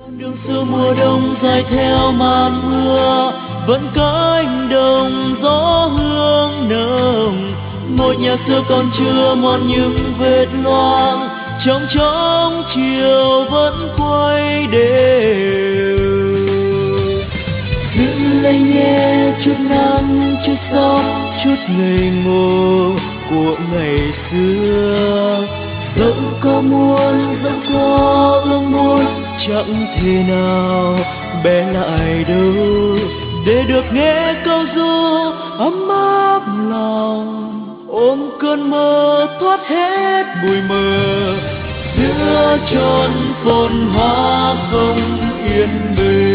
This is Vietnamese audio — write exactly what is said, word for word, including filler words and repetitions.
Đường xưa mùa đông dài theo màn mưa, vẫn cánh đồng gió hương nồng. Ngôi nhà xưa còn chưa mòn những vết loang, trong trong chiều vẫn quay đều. Giữ lấy nhé chút nắng chút gió, chút ngây ngô của ngày xưa. Dẫu có muốn dẫu có ước muốn, chẳng thể nào bé lại đâu, để được nghe câu ru ấm áp lòng. Ôm cơn mơ thoát hết bụi mờ, giữa chốn phồn hoa không yên bình.